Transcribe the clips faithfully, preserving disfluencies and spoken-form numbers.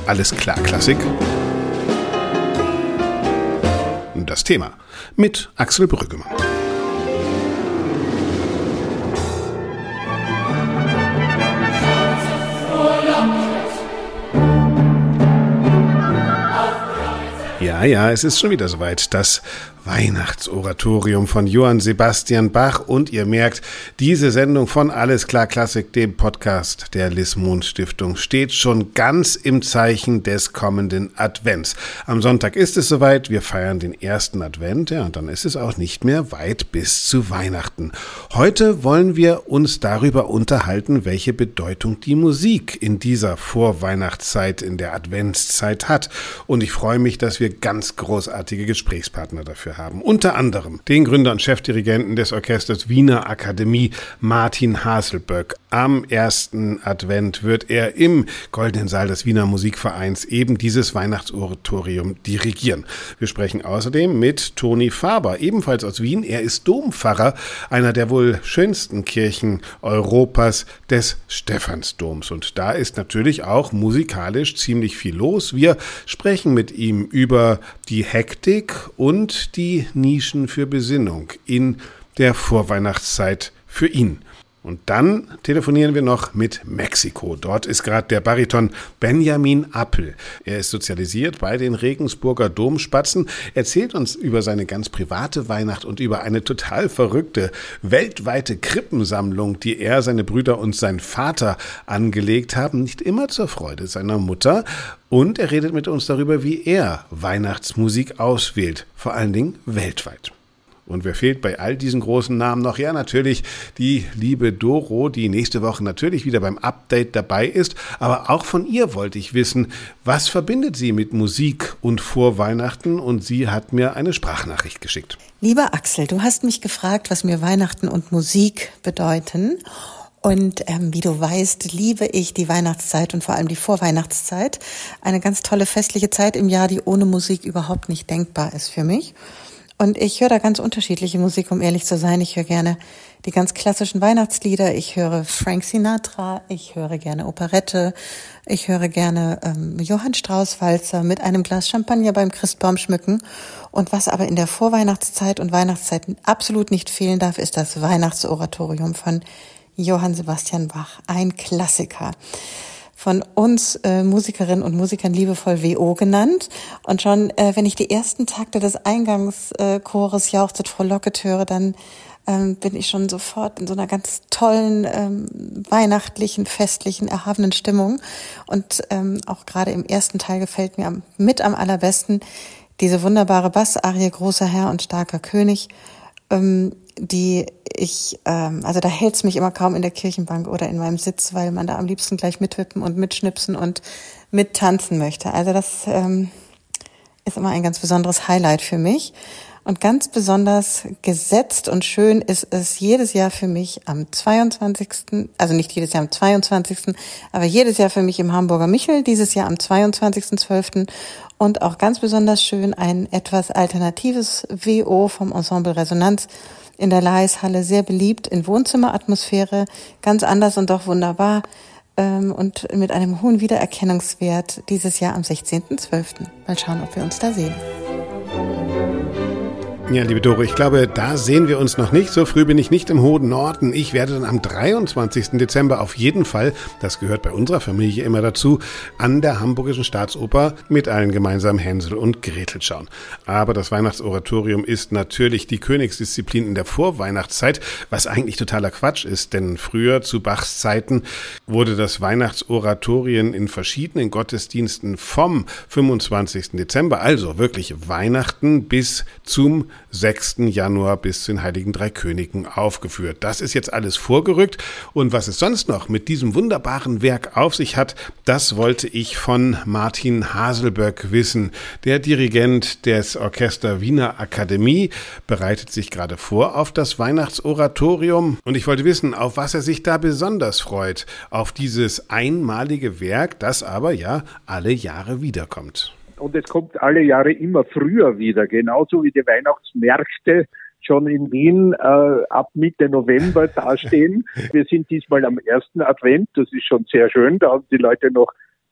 Alles klar, Klassik. Das Thema mit Axel Brüggemann. Ja, ja, es ist schon wieder soweit. Das Weihnachtsoratorium von Johann Sebastian Bach. Und ihr merkt, diese Sendung von Alles klar Klassik, dem Podcast der Lismond Stiftung, steht schon ganz im Zeichen des kommenden Advents. Am Sonntag ist es soweit. Wir feiern den ersten Advent. Ja, und dann ist es auch nicht mehr weit bis zu Weihnachten. Heute wollen wir uns darüber unterhalten, welche Bedeutung die Musik in dieser Vorweihnachtszeit, in der Adventszeit hat. Und ich freue mich, dass wir ganz großartige Gesprächspartner dafür haben. Unter anderem den Gründer und Chefdirigenten des Orchesters Wiener Akademie, Martin Haselböck. Am ersten Advent wird er im Goldenen Saal des Wiener Musikvereins eben dieses Weihnachtsoratorium dirigieren. Wir sprechen außerdem mit Toni Faber, ebenfalls aus Wien. Er ist Dompfarrer einer der wohl schönsten Kirchen Europas, des Stephansdoms. Und da ist natürlich auch musikalisch ziemlich viel los. Wir sprechen mit ihm über die Hektik und die Nischen für Besinnung in der Vorweihnachtszeit für ihn. Und dann telefonieren wir noch mit Mexiko. Dort ist gerade der Bariton Benjamin Appel. Er ist sozialisiert bei den Regensburger Domspatzen, erzählt uns über seine ganz private Weihnacht und über eine total verrückte weltweite Krippensammlung, die er, seine Brüder und sein Vater angelegt haben, nicht immer zur Freude seiner Mutter. Und er redet mit uns darüber, wie er Weihnachtsmusik auswählt, vor allen Dingen weltweit. Und wer fehlt bei all diesen großen Namen noch? Ja, natürlich die liebe Doro, die nächste Woche natürlich wieder beim Update dabei ist. Aber auch von ihr wollte ich wissen, was verbindet sie mit Musik und Vorweihnachten? Und sie hat mir eine Sprachnachricht geschickt. Lieber Axel, du hast mich gefragt, was mir Weihnachten und Musik bedeuten. Und ähm, wie du weißt, liebe ich die Weihnachtszeit und vor allem die Vorweihnachtszeit. Eine ganz tolle festliche Zeit im Jahr, die ohne Musik überhaupt nicht denkbar ist für mich. Und ich höre da ganz unterschiedliche Musik, um ehrlich zu sein. Ich höre gerne die ganz klassischen Weihnachtslieder. Ich höre Frank Sinatra. Ich höre gerne Operette. Ich höre gerne ähm, Johann Strauss Walzer mit einem Glas Champagner beim Christbaum schmücken. Und was aber in der Vorweihnachtszeit und Weihnachtszeit absolut nicht fehlen darf, ist das Weihnachtsoratorium von Johann Sebastian Bach. Ein Klassiker. Von uns äh, Musikerinnen und Musikern liebevoll W O genannt. Und schon, äh, wenn ich die ersten Takte des Eingangschores Jauchzet frohlocket höre, dann ähm, bin ich schon sofort in so einer ganz tollen, ähm, weihnachtlichen, festlichen, erhabenen Stimmung. Und ähm, auch gerade im ersten Teil gefällt mir am, mit am allerbesten diese wunderbare Bassarie Großer Herr und starker König, ähm, die ich, ähm, also da hält's mich immer kaum in der Kirchenbank oder in meinem Sitz, weil man da am liebsten gleich mitwippen und mitschnipsen und mittanzen möchte. Also das ähm, ist immer ein ganz besonderes Highlight für mich. Und ganz besonders gesetzt und schön ist es jedes Jahr für mich am zweiundzwanzigsten Also nicht jedes Jahr am zweiundzwanzigsten aber jedes Jahr für mich im Hamburger Michel, dieses Jahr am zweiundzwanzigsten zwölften Und auch ganz besonders schön ein etwas alternatives W O vom Ensemble Resonanz in der Laishalle, sehr beliebt in Wohnzimmeratmosphäre, ganz anders und doch wunderbar ähm, und mit einem hohen Wiedererkennungswert dieses Jahr am sechzehnten zwölften Mal schauen, ob wir uns da sehen. Ja, liebe Doro, ich glaube, da sehen wir uns noch nicht. So früh bin ich nicht im hohen Norden. Ich werde dann am dreiundzwanzigsten Dezember auf jeden Fall, das gehört bei unserer Familie immer dazu, an der Hamburgischen Staatsoper mit allen gemeinsam Hänsel und Gretel schauen. Aber das Weihnachtsoratorium ist natürlich die Königsdisziplin in der Vorweihnachtszeit, was eigentlich totaler Quatsch ist, denn früher zu Bachs Zeiten wurde das Weihnachtsoratorien in verschiedenen Gottesdiensten vom fünfundzwanzigsten Dezember, also wirklich Weihnachten, bis zum sechsten Januar bis zu den Heiligen Drei Königen aufgeführt. Das ist jetzt alles vorgerückt und was es sonst noch mit diesem wunderbaren Werk auf sich hat, das wollte ich von Martin Haselböck wissen. Der Dirigent des Orchester Wiener Akademie bereitet sich gerade vor auf das Weihnachtsoratorium und ich wollte wissen, auf was er sich da besonders freut, auf dieses einmalige Werk, das aber ja alle Jahre wiederkommt. Und es kommt alle Jahre immer früher wieder, genauso wie die Weihnachtsmärkte schon in Wien äh, ab Mitte November dastehen. Wir sind diesmal am ersten Advent, das ist schon sehr schön, da haben die Leute noch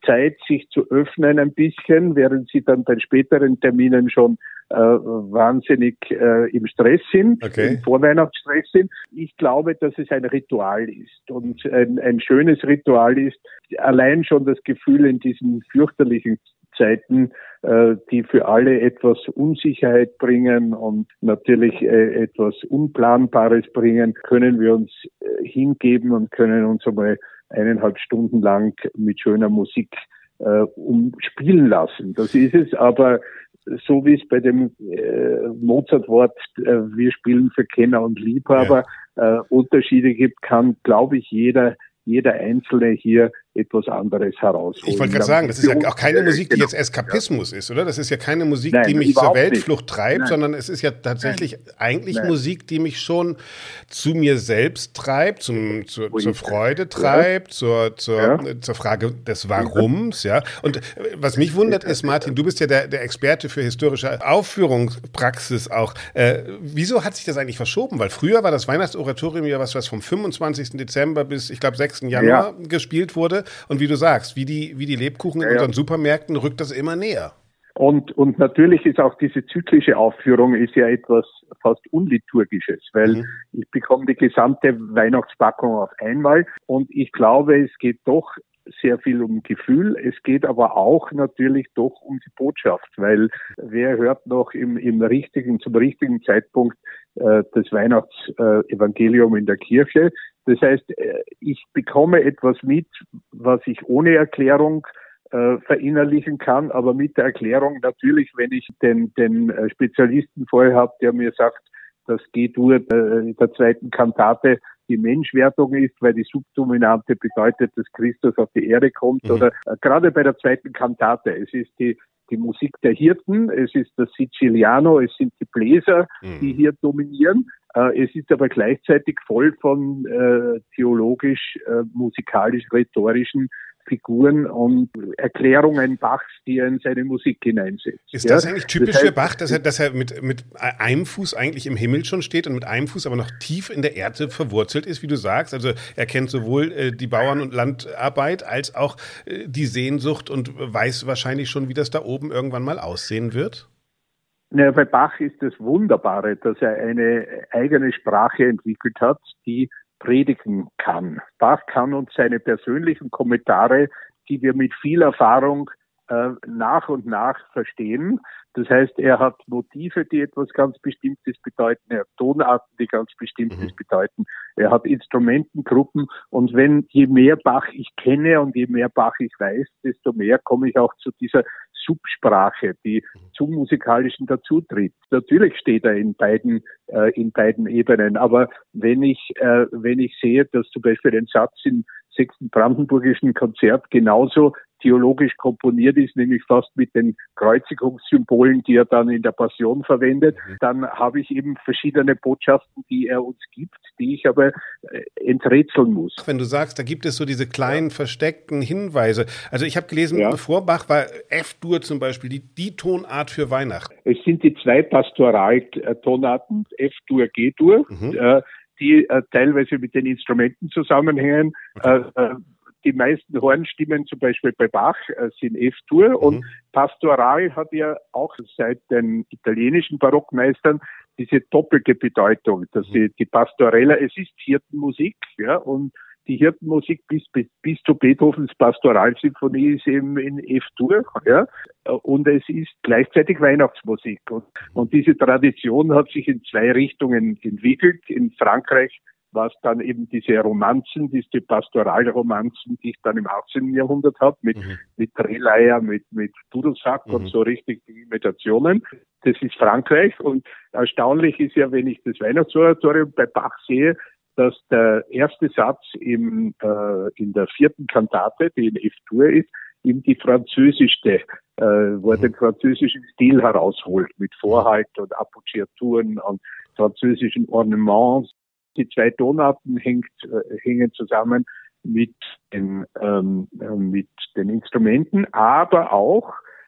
Zeit, sich zu öffnen ein bisschen, während sie dann bei späteren Terminen schon äh, wahnsinnig äh, im Stress sind, okay. im Vorweihnachtsstress sind. Ich glaube, dass es ein Ritual ist und ein, ein schönes Ritual ist. Allein schon das Gefühl in diesen fürchterlichen Zeiten, äh, die für alle etwas Unsicherheit bringen und natürlich äh, etwas Unplanbares bringen, können wir uns äh, hingeben und können uns einmal eineinhalb Stunden lang mit schöner Musik äh, umspielen lassen. Das ist es, aber so wie es bei dem äh, Mozart-Wort äh, wir spielen für Kenner und Liebhaber ja. äh, Unterschiede gibt, kann, glaube ich, jeder jeder Einzelne hier etwas anderes herausholen. Ich wollte gerade sagen, das ist ja auch keine Musik, die jetzt Eskapismus ist, oder? Das ist ja keine Musik, Nein, die mich zur Weltflucht treibt, Nein. sondern es ist ja tatsächlich Nein. eigentlich Nein. Musik, die mich schon zu mir selbst treibt, zum, zu, zur Freude treibt, ja. zur, zur, ja. zur Frage des Warums, ja. Und was mich wundert ist, Martin, du bist ja der, der Experte für historische Aufführungspraxis auch. Äh, wieso hat sich das eigentlich verschoben? Weil früher war das Weihnachtsoratorium ja was, was vom fünfundzwanzigsten Dezember bis, ich glaube, sechsten Januar ja. gespielt wurde. Und wie du sagst, wie die, wie die Lebkuchen in ja, unseren Supermärkten rückt das immer näher. Und, und natürlich ist auch diese zyklische Aufführung ist ja etwas fast Unliturgisches, weil mhm. ich bekomme die gesamte Weihnachtspackung auf einmal und ich glaube, es geht doch sehr viel um Gefühl. Es geht aber auch natürlich doch um die Botschaft, weil wer hört noch im, im richtigen, zum richtigen Zeitpunkt äh, das Weihnachtsevangelium äh, in der Kirche. Das heißt, äh, ich bekomme etwas mit, was ich ohne Erklärung äh, verinnerlichen kann, aber mit der Erklärung natürlich, wenn ich den, den Spezialisten vorher habe, der mir sagt, dass G-Dur äh, der zweiten Kantate die Menschwertung ist, weil die Subdominante bedeutet, dass Christus auf die Erde kommt. Mhm. Oder äh, gerade bei der zweiten Kantate, es ist die die Musik der Hirten, es ist das Siciliano, es sind die Bläser, mhm. die hier dominieren. Äh, es ist aber gleichzeitig voll von äh, theologisch, äh, musikalisch, rhetorischen Figuren und Erklärungen Bachs, die er in seine Musik hineinsetzt. Ist das ja? eigentlich typisch das heißt, für Bach, dass er, dass er mit, mit einem Fuß eigentlich im Himmel schon steht und mit einem Fuß aber noch tief in der Erde verwurzelt ist, wie du sagst? Also er kennt sowohl äh, die Bauern- und Landarbeit als auch äh, die Sehnsucht und weiß wahrscheinlich schon, wie das da oben irgendwann mal aussehen wird? Ja, bei Bach ist das Wunderbare, dass er eine eigene Sprache entwickelt hat, die predigen kann. Bach kann uns seine persönlichen Kommentare, die wir mit viel Erfahrung äh, nach und nach verstehen. Das heißt, er hat Motive, die etwas ganz Bestimmtes bedeuten. Er hat Tonarten, die ganz Bestimmtes mhm. bedeuten. Er hat Instrumentengruppen. Und wenn je mehr Bach ich kenne und je mehr Bach ich weiß, desto mehr komme ich auch zu dieser Subsprache, die zum Musikalischen dazutritt. Natürlich steht er in beiden äh, in beiden Ebenen. Aber wenn ich äh, wenn ich sehe, dass zum Beispiel ein Satz im sechsten Brandenburgischen Konzert genauso theologisch komponiert ist, nämlich fast mit den Kreuzigungssymbolen, die er dann in der Passion verwendet, mhm. dann habe ich eben verschiedene Botschaften, die er uns gibt, die ich aber enträtseln muss. Wenn du sagst, da gibt es so diese kleinen, ja. versteckten Hinweise. Also ich habe gelesen, ja. vor Bach war F-Dur zum Beispiel die, die Tonart für Weihnachten. Es sind die zwei Pastoraltonarten, F-Dur, G-Dur, mhm. äh, die äh, teilweise mit den Instrumenten zusammenhängen. Okay. Äh, die meisten Hornstimmen, zum Beispiel bei Bach, äh, sind F-Dur. Mhm. Und Pastoral hat ja auch seit den italienischen Barockmeistern diese doppelte Bedeutung, dass mhm. die, die Pastorella, es ist Hirtenmusik, ja, und die Hirtenmusik bis, bis, bis zu Beethovens Pastoralsymphonie ist eben in F-Dur, ja, und es ist gleichzeitig Weihnachtsmusik. Und, und diese Tradition hat sich in zwei Richtungen entwickelt. In Frankreich war es dann eben diese Romanzen, diese Pastoralromanzen, die ich dann im achtzehnten Jahrhundert habe, mit, mhm. mit Drehleier, mit, mit Dudelsack mhm. und so richtig die Imitationen. Das ist Frankreich. Und erstaunlich ist ja, wenn ich das Weihnachtsoratorium bei Bach sehe, dass der erste Satz im, äh, in der vierten Kantate, die in F-Dur ist, ihm die französischste, äh, wo er mhm. den französischen Stil herausholt, mit Vorhalt und Appoggiaturen und französischen Ornements. Die zwei Tonarten hängt, äh, hängen zusammen mit den, ähm, äh, mit den Instrumenten, aber auch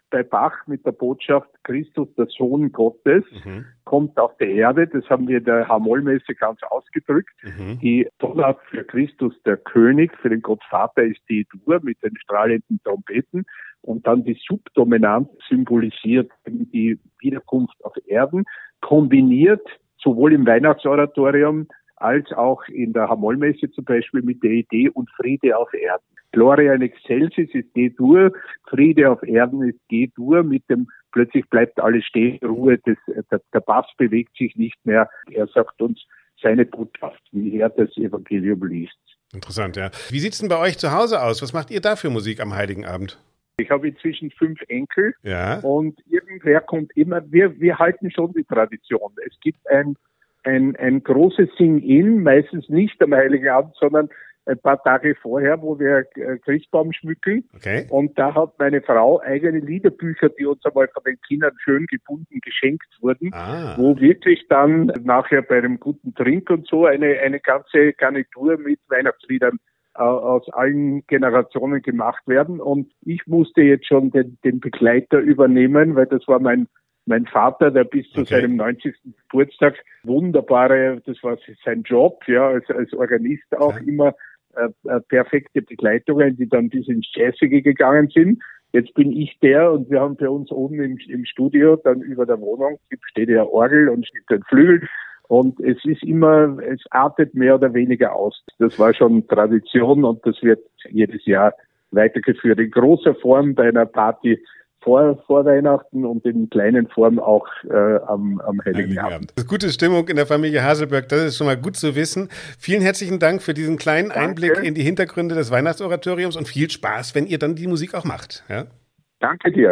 bei Bach mit der Botschaft Christus, der Sohn Gottes, mhm. kommt auf die Erde. Das haben wir in der H-Moll-Messe ganz ausgedrückt. Mhm. Die Tonart für Christus, der König, für den Gottvater ist die Dur mit den strahlenden Trompeten. Und dann die Subdominanz symbolisiert die Wiederkunft auf Erden, kombiniert sowohl im Weihnachtsoratorium als auch in der H-Moll-Messe zum Beispiel mit der Idee und Friede auf Erden. Gloria in excelsis ist G-Dur, Friede auf Erden ist G-Dur, mit dem plötzlich bleibt alles stehen, Ruhe, das, der, der Bass bewegt sich nicht mehr. Er sagt uns seine Botschaft, wie er das Evangelium liest. Interessant, ja. Wie sieht's denn bei euch zu Hause aus? Was macht ihr da für Musik am Heiligen Abend? Ich habe inzwischen fünf Enkel ja. und irgendwer kommt immer, wir, wir halten schon die Tradition. Es gibt ein, ein, ein großes Sing-In, meistens nicht am Heiligen Abend, sondern ein paar Tage vorher, wo wir Christbaum schmücken. Okay. Und da hat meine Frau eigene Liederbücher, die uns einmal von den Kindern schön gebunden geschenkt wurden, ah. wo wirklich dann nachher bei einem guten Trink und so eine, eine ganze Garnitur mit Weihnachtsliedern äh, aus allen Generationen gemacht werden. Und ich musste jetzt schon den, den Begleiter übernehmen, weil das war mein Mein Vater, der bis zu okay. seinem neunzigsten Geburtstag wunderbare, das war sein Job, ja, als, als Organist auch ja. immer äh, perfekte Begleitungen, die dann bis ins Jazzige gegangen sind. Jetzt bin ich der und wir haben bei uns oben im, im Studio, dann über der Wohnung, steht ja Orgel und steht ein Flügel. Und es ist immer, es artet mehr oder weniger aus. Das war schon Tradition und das wird jedes Jahr weitergeführt. In großer Form bei einer Party Vor, vor Weihnachten und in kleinen Form auch äh, am, am Heiligen Abend. Gute Stimmung in der Familie Haselböck, das ist schon mal gut zu wissen. Vielen herzlichen Dank für diesen kleinen Danke. Einblick in die Hintergründe des Weihnachtsoratoriums und viel Spaß, wenn ihr dann die Musik auch macht. Ja? Danke dir.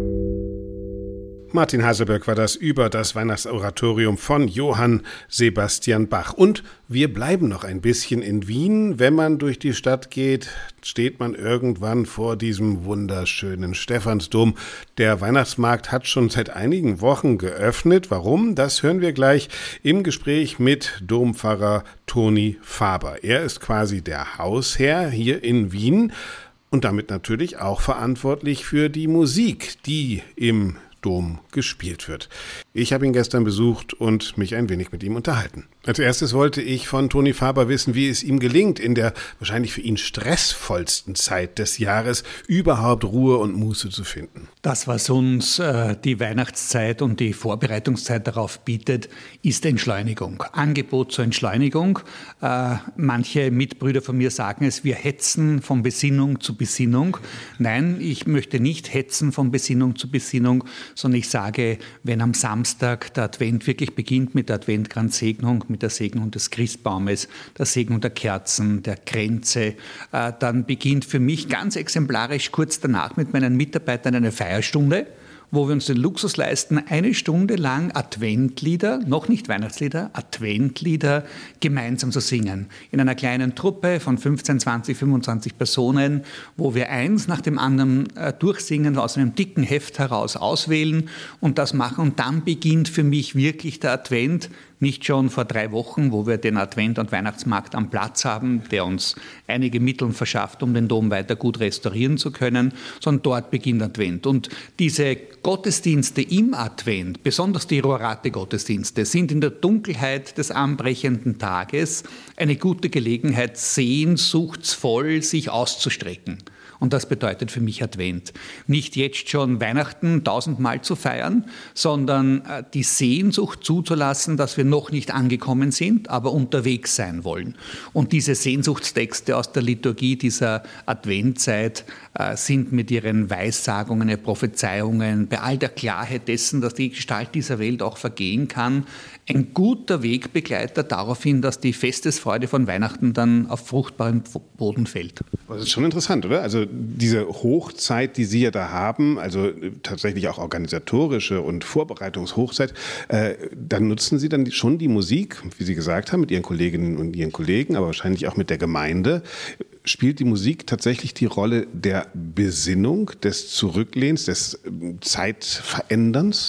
Martin Haselböck war das über das Weihnachtsoratorium von Johann Sebastian Bach. Und wir bleiben noch ein bisschen in Wien. Wenn man durch die Stadt geht, steht man irgendwann vor diesem wunderschönen Stephansdom. Der Weihnachtsmarkt hat schon seit einigen Wochen geöffnet. Warum? Das hören wir gleich im Gespräch mit Dompfarrer Toni Faber. Er ist quasi der Hausherr hier in Wien und damit natürlich auch verantwortlich für die Musik, die im Dom gespielt wird. Ich habe ihn gestern besucht und mich ein wenig mit ihm unterhalten. Als erstes wollte ich von Toni Faber wissen, wie es ihm gelingt, in der wahrscheinlich für ihn stressvollsten Zeit des Jahres überhaupt Ruhe und Muße zu finden. Das, was uns äh, die Weihnachtszeit und die Vorbereitungszeit darauf bietet, ist Entschleunigung. Angebot zur Entschleunigung. Äh, manche Mitbrüder von mir sagen es, wir hetzen von Besinnung zu Besinnung. Nein, ich möchte nicht hetzen von Besinnung zu Besinnung, sondern ich sage, wenn am Samstag der Advent wirklich beginnt mit der Adventkranzsegnung, mit der Segnung des Christbaumes, der Segnung der Kerzen, der Kränze, äh, dann beginnt für mich ganz exemplarisch kurz danach mit meinen Mitarbeitern eine Feierstunde, wo wir uns den Luxus leisten, eine Stunde lang Adventlieder, noch nicht Weihnachtslieder, Adventlieder gemeinsam zu singen. In einer kleinen Truppe von fünfzehn, zwanzig, fünfundzwanzig Personen, wo wir eins nach dem anderen äh, durchsingen, aus einem dicken Heft heraus auswählen und das machen. Und dann beginnt für mich wirklich der Advent, nicht schon vor drei Wochen, wo wir den Advent- und Weihnachtsmarkt am Platz haben, der uns einige Mittel verschafft, um den Dom weiter gut restaurieren zu können, sondern dort beginnt Advent. Und diese Gottesdienste im Advent, besonders die Rorate-Gottesdienste, sind in der Dunkelheit des anbrechenden Tages eine gute Gelegenheit, sehnsuchtsvoll sich auszustrecken. Und das bedeutet für mich Advent. Nicht jetzt schon Weihnachten tausendmal zu feiern, sondern die Sehnsucht zuzulassen, dass wir noch nicht angekommen sind, aber unterwegs sein wollen. Und diese Sehnsuchtstexte aus der Liturgie dieser Adventzeit äh, sind mit ihren Weissagungen, Prophezeiungen, bei all der Klarheit dessen, dass die Gestalt dieser Welt auch vergehen kann, ein guter Wegbegleiter darauf hin, dass die Festesfreude von Weihnachten dann auf fruchtbaren Boden fällt. Das ist schon interessant, oder? Also diese Hochzeit, die Sie ja da haben, also tatsächlich auch organisatorische und Vorbereitungshochzeit, äh, dann nutzen Sie dann schon die Musik, wie Sie gesagt haben, mit Ihren Kolleginnen und Ihren Kollegen, aber wahrscheinlich auch mit der Gemeinde. Spielt die Musik tatsächlich die Rolle der Besinnung, des Zurücklehns, des Zeitveränderns?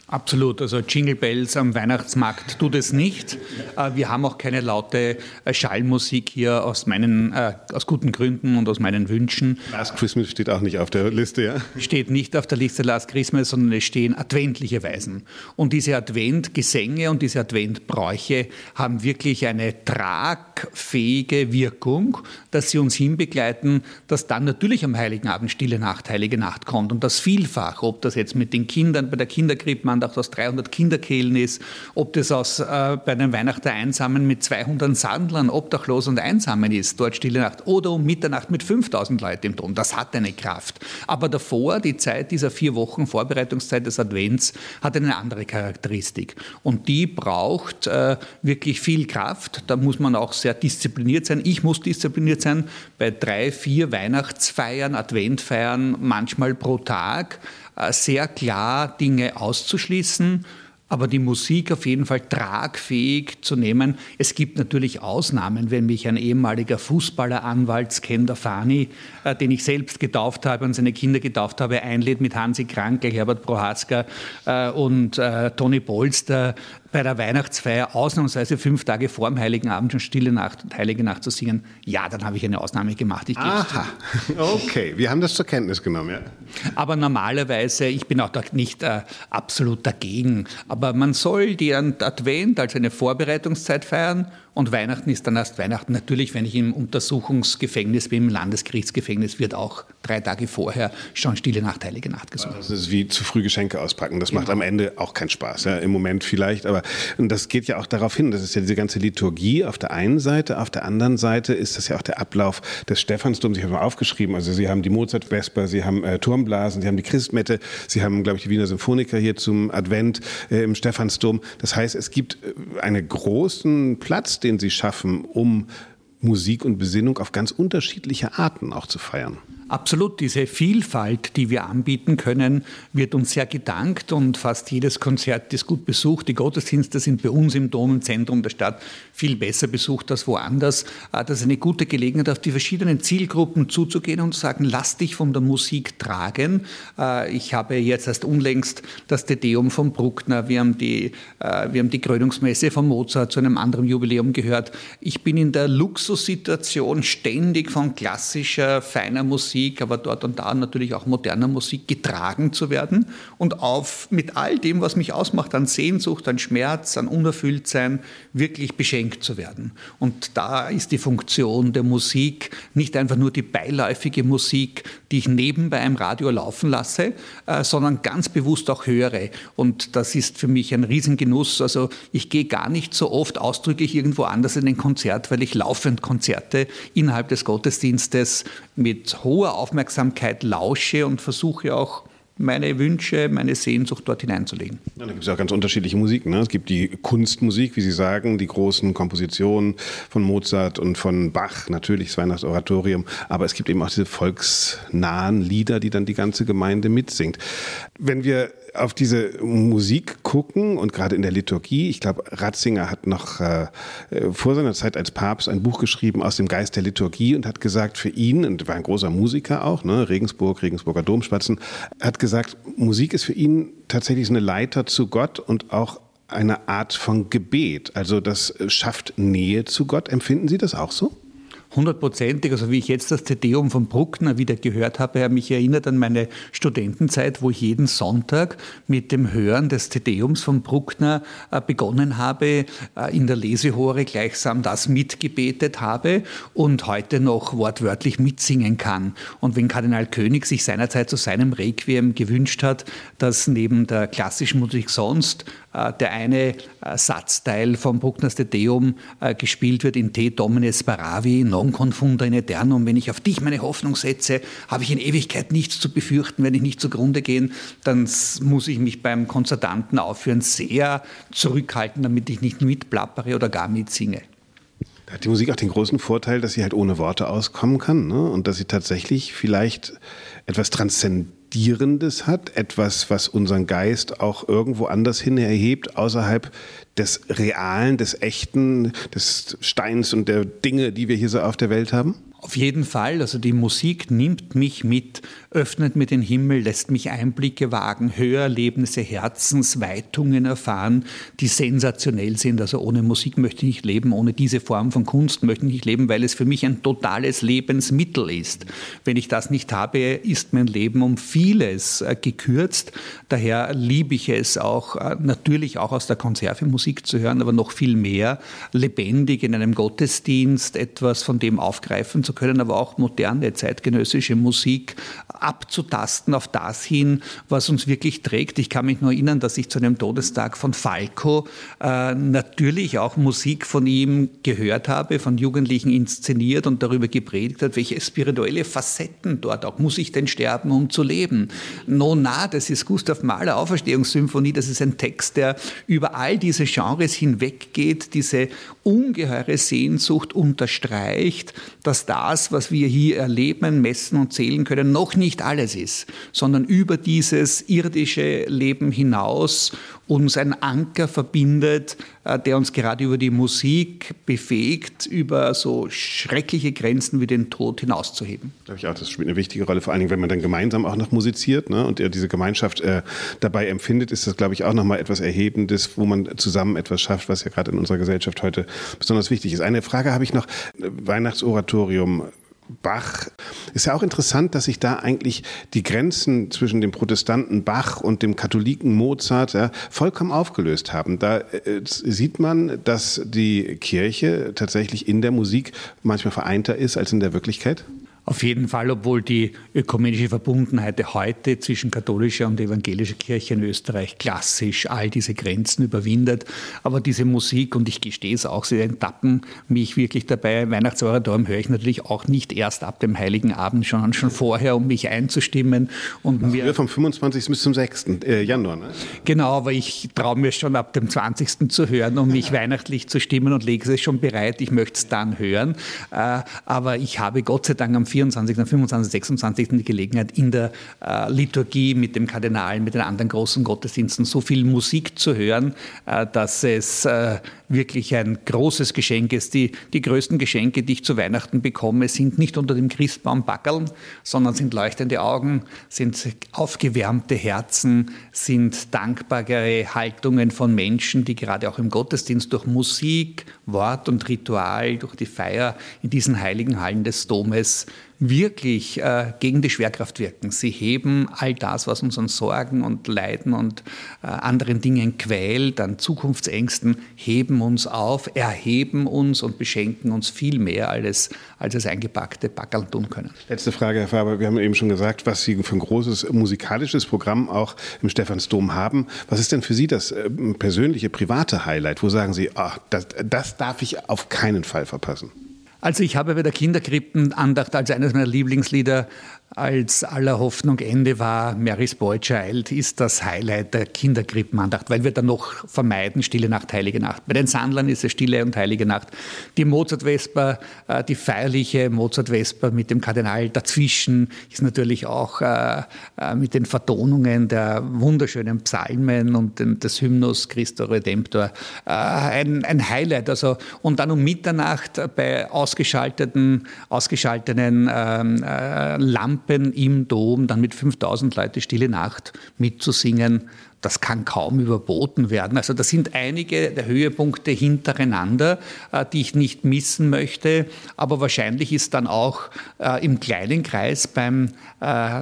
Absolut, also Jingle Bells am Weihnachtsmarkt tut es nicht. Wir haben auch keine laute Schallmusik hier aus meinen, aus guten Gründen und aus meinen Wünschen. Last Christmas steht auch nicht auf der Liste, ja? Steht nicht auf der Liste Last Christmas, sondern es stehen adventliche Weisen. Und diese Adventgesänge und diese Adventbräuche haben wirklich eine tragfähige Wirkung, dass sie uns hinbegleiten, dass dann natürlich am Heiligen Abend Stille Nacht, Heilige Nacht kommt. Und das vielfach, ob das jetzt mit den Kindern bei der Kinderkrippe aus dreihundert Kinderkehlen ist, ob das aus, äh, bei den Weihnachten der Einsamen mit zweihundert Sandlern, obdachlos und Einsamen ist, dort Stille Nacht, oder um Mitternacht mit fünftausend Leuten im Dom. Das hat eine Kraft. Aber davor, die Zeit dieser vier Wochen Vorbereitungszeit des Advents, hat eine andere Charakteristik. Und die braucht äh, wirklich viel Kraft. Da muss man auch sehr diszipliniert sein. Ich muss diszipliniert sein bei drei, vier Weihnachtsfeiern, Adventfeiern, manchmal pro Tag, sehr klar Dinge auszuschließen, aber die Musik auf jeden Fall tragfähig zu nehmen. Es gibt natürlich Ausnahmen, wenn mich ein ehemaliger Fußballer, Anwaltskenner, der Fani, äh, den ich selbst getauft habe und seine Kinder getauft habe, einlädt mit Hansi Krankel, Herbert Prohaska äh, und äh, Toni Polster bei der Weihnachtsfeier ausnahmsweise fünf Tage vor dem Heiligen Abend schon Stille Nacht und Heilige Nacht zu singen. Ja, dann habe ich eine Ausnahme gemacht. Ich Aha, okay, wir haben das zur Kenntnis genommen, ja. Aber normalerweise, ich bin auch nicht äh, absolut dagegen, aber man soll die Advent als eine Vorbereitungszeit feiern und Weihnachten ist dann erst Weihnachten. Natürlich, wenn ich im Untersuchungsgefängnis bin, im Landesgerichtsgefängnis, wird auch drei Tage vorher schon Stille Nacht, Heilige Nacht gesungen. Das ist wie zu früh Geschenke auspacken. Das genau. macht am Ende auch keinen Spaß. Ja, im Moment vielleicht, aber und das geht ja auch darauf hin, das ist ja diese ganze Liturgie auf der einen Seite, auf der anderen Seite ist das ja auch der Ablauf des Stephansdoms. Ich habe mal aufgeschrieben, also Sie haben die Mozart-Vesper, Sie haben äh, Turmblasen, Sie haben die Christmette, Sie haben, glaube ich, die Wiener Symphoniker hier zum Advent äh, im Stephansdom. Das heißt, es gibt äh, einen großen Platz, den Sie schaffen, um Musik und Besinnung auf ganz unterschiedliche Arten auch zu feiern. Absolut, diese Vielfalt, die wir anbieten können, wird uns sehr gedankt und fast jedes Konzert ist gut besucht. Die Gottesdienste sind bei uns im Dom, im Zentrum der Stadt, viel besser besucht als woanders. Das ist eine gute Gelegenheit, auf die verschiedenen Zielgruppen zuzugehen und zu sagen, lass dich von der Musik tragen. Ich habe jetzt erst unlängst das Te Deum von Bruckner, wir haben die, wir haben die Krönungsmesse von Mozart zu einem anderen Jubiläum gehört. Ich bin in der Luxussituation, ständig von klassischer, feiner Musik, aber dort und da natürlich auch moderner Musik getragen zu werden und auf mit all dem, was mich ausmacht, an Sehnsucht, an Schmerz, an Unerfülltsein, wirklich beschenkt zu werden. Und da ist die Funktion der Musik nicht einfach nur die beiläufige Musik, die ich nebenbei im Radio laufen lasse, äh, sondern ganz bewusst auch höre. Und das ist für mich ein Riesengenuss. Also ich gehe gar nicht so oft ausdrücklich irgendwo anders in ein Konzert, weil ich laufend Konzerte innerhalb des Gottesdienstes mit hoher Aufmerksamkeit lausche und versuche auch meine Wünsche, meine Sehnsucht dort hineinzulegen. Ja, da gibt es auch ganz unterschiedliche Musiken. Ne? Es gibt die Kunstmusik, wie Sie sagen, die großen Kompositionen von Mozart und von Bach, natürlich das Weihnachtsoratorium, aber es gibt eben auch diese volksnahen Lieder, die dann die ganze Gemeinde mitsingt. Wenn wir auf diese Musik gucken und gerade in der Liturgie, ich glaube, Ratzinger hat noch äh, vor seiner Zeit als Papst ein Buch geschrieben aus dem Geist der Liturgie und hat gesagt, für ihn, und er war ein großer Musiker auch, ne, Regensburg, Regensburger Domspatzen, hat gesagt, Musik ist für ihn tatsächlich eine Leiter zu Gott und auch eine Art von Gebet. Also das schafft Nähe zu Gott. Empfinden Sie das auch so? Hundertprozentig, also wie ich jetzt das Te Deum von Bruckner wieder gehört habe, habe mich erinnert an meine Studentenzeit, wo ich jeden Sonntag mit dem Hören des Te Deums von Bruckner äh, begonnen habe, äh, in der Lesehore gleichsam das mitgebetet habe und heute noch wortwörtlich mitsingen kann. Und wenn Kardinal König sich seinerzeit zu seinem Requiem gewünscht hat, dass neben der klassischen Musik sonst äh, der eine äh, Satzteil von Bruckners Te Deum äh, gespielt wird in Te Domine Sparavi, non confunda in aeternum, wenn ich auf dich meine Hoffnung setze, habe ich in Ewigkeit nichts zu befürchten, wenn ich nicht zugrunde gehe, dann muss ich mich beim Konzertanten aufhören, sehr zurückhalten, damit ich nicht mitplappere oder gar mitsinge. Da hat die Musik auch den großen Vorteil, dass sie halt ohne Worte auskommen kann, ne? Und dass sie tatsächlich vielleicht etwas Transzendierendes hat, etwas, was unseren Geist auch irgendwo anders hin erhebt, außerhalb des Realen, des Echten, des Steins und der Dinge, die wir hier so auf der Welt haben? Auf jeden Fall, also die Musik nimmt mich mit, öffnet mir den Himmel, lässt mich Einblicke wagen, Hörerlebnisse, Herzensweitungen erfahren, die sensationell sind. Also ohne Musik möchte ich nicht leben, ohne diese Form von Kunst möchte ich nicht leben, weil es für mich ein totales Lebensmittel ist. Wenn ich das nicht habe, ist mein Leben um vieles gekürzt. Daher liebe ich es auch, natürlich auch aus der Konserve Musik zu hören, aber noch viel mehr lebendig in einem Gottesdienst etwas von dem aufgreifen zu können, aber auch moderne, zeitgenössische Musik abzutasten auf das hin, was uns wirklich trägt. Ich kann mich nur erinnern, dass ich zu einem Todestag von Falco äh, natürlich auch Musik von ihm gehört habe, von Jugendlichen inszeniert und darüber gepredigt hat, welche spirituelle Facetten dort auch. Muss ich denn sterben, um zu leben? No, na, das ist Gustav Mahler Auferstehungssymphonie. Das ist ein Text, der über all diese Genres hinweggeht, diese ungeheure Sehnsucht unterstreicht, dass das, was wir hier erleben, messen und zählen können, noch nicht alles ist, sondern über dieses irdische Leben hinaus uns ein Anker verbindet, der uns gerade über die Musik befähigt, über so schreckliche Grenzen wie den Tod hinauszuheben. Glaube ich auch, das spielt eine wichtige Rolle, vor allen Dingen, wenn man dann gemeinsam auch noch musiziert, ne, und diese Gemeinschaft äh, dabei empfindet, ist das, glaube ich, auch nochmal etwas Erhebendes, wo man zusammen etwas schafft, was ja gerade in unserer Gesellschaft heute besonders wichtig ist. Eine Frage habe ich noch, Weihnachtsoratorium Bach. Ist ja auch interessant, dass sich da eigentlich die Grenzen zwischen dem Protestanten Bach und dem Katholiken Mozart ja, vollkommen aufgelöst haben. Da äh, sieht man, dass die Kirche tatsächlich in der Musik manchmal vereinter ist als in der Wirklichkeit. Auf jeden Fall, obwohl die ökumenische Verbundenheit heute zwischen katholischer und evangelischer Kirche in Österreich klassisch all diese Grenzen überwindet. Aber diese Musik, und ich gestehe es auch, sie enttappen mich wirklich dabei. Weihnachtsoratorium höre ich natürlich auch nicht erst ab dem Heiligen Abend, sondern schon vorher, um mich einzustimmen. Und also mir vom fünfundzwanzigsten bis zum sechsten Januar, ne? Genau, aber ich traue mir schon ab dem zwanzigsten zu hören, um mich weihnachtlich zu stimmen und lege es schon bereit. Ich möchte es dann hören. Aber ich habe Gott sei Dank am vierundzwanzigsten, fünfundzwanzigsten, sechsundzwanzigsten die Gelegenheit, in der äh, Liturgie mit dem Kardinal, mit den anderen großen Gottesdiensten so viel Musik zu hören, äh, dass es äh, wirklich ein großes Geschenk ist. Die, die größten Geschenke, die ich zu Weihnachten bekomme, sind nicht unter dem Christbaum Backeln, sondern sind leuchtende Augen, sind aufgewärmte Herzen, sind dankbare Haltungen von Menschen, die gerade auch im Gottesdienst durch Musik, Wort und Ritual, durch die Feier in diesen heiligen Hallen des Domes wirklich äh, gegen die Schwerkraft wirken. Sie heben all das, was uns an Sorgen und Leiden und äh, anderen Dingen quält, an Zukunftsängsten, heben uns auf, erheben uns und beschenken uns viel mehr, als, als es eingepackte Backerl tun können. Letzte Frage, Herr Faber. Wir haben eben schon gesagt, was Sie für ein großes musikalisches Programm auch im Stephansdom haben. Was ist denn für Sie das äh, persönliche, private Highlight? Wo sagen Sie, ach, das, das darf ich auf keinen Fall verpassen? Also ich habe bei der Kinderkrippenandacht als eines meiner Lieblingslieder, als aller Hoffnung Ende war, Mary's Boy Child, ist das Highlight der Kinderkrippenandacht, weil wir dann noch vermeiden, Stille Nacht, Heilige Nacht. Bei den Sandlern ist es Stille und Heilige Nacht. Die Mozart-Vesper, die feierliche Mozart-Vesper mit dem Kardinal dazwischen, ist natürlich auch mit den Vertonungen der wunderschönen Psalmen und des Hymnus Christo Redemptor ein, ein Highlight. Also, und dann um Mitternacht bei ausgeschalteten, ausgeschalteten ähm, äh, Lampen im Dom, dann mit fünftausend Leute Stille Nacht mitzusingen, das kann kaum überboten werden. Also das sind einige der Höhepunkte hintereinander, äh, die ich nicht missen möchte. Aber wahrscheinlich ist dann auch äh, im kleinen Kreis beim äh,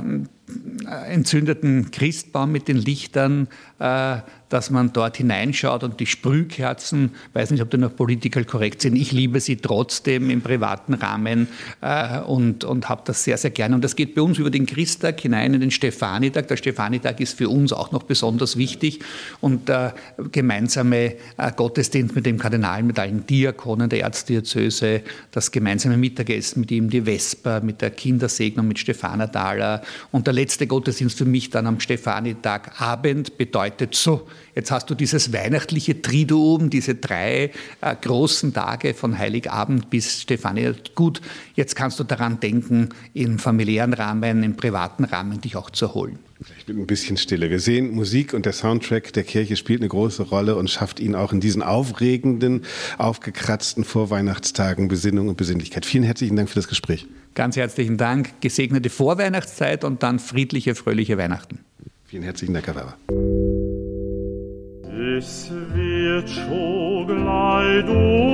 entzündeten Christbaum mit den Lichtern, äh, dass man dort hineinschaut und die Sprühkerzen, weiß nicht, ob die noch political korrekt sind, ich liebe sie trotzdem im privaten Rahmen äh, und, und habe das sehr, sehr gerne. Und das geht bei uns über den Christtag hinein in den Stephanitag. Der Stephanitag ist für uns auch noch besonders wichtig und der gemeinsame äh, Gottesdienst mit dem Kardinal, mit allen Diakonen der Erzdiözese, das gemeinsame Mittagessen mit ihm, die Vesper, mit der Kindersegnung mit Stephanathaler und der letzte Gottesdienst für mich dann am Stephanitagabend bedeutet so, jetzt hast du dieses weihnachtliche Triduum, diese drei äh, großen Tage von Heiligabend bis Stephanitag. Gut, jetzt kannst du daran denken, im familiären Rahmen, im privaten Rahmen dich auch zu erholen. Vielleicht mit ein bisschen Stille. Wir sehen, Musik und der Soundtrack der Kirche spielt eine große Rolle und schafft Ihnen auch in diesen aufregenden, aufgekratzten Vorweihnachtstagen Besinnung und Besinnlichkeit. Vielen herzlichen Dank für das Gespräch. Ganz herzlichen Dank. Gesegnete Vorweihnachtszeit und dann friedliche, fröhliche Weihnachten. Vielen herzlichen Dank, Herr Weber. Es wird schon gleich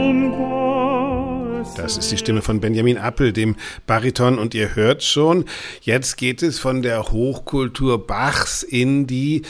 um. Das ist die Stimme von Benjamin Appel, dem Bariton. Und ihr hört schon, jetzt geht es von der Hochkultur Bachs in die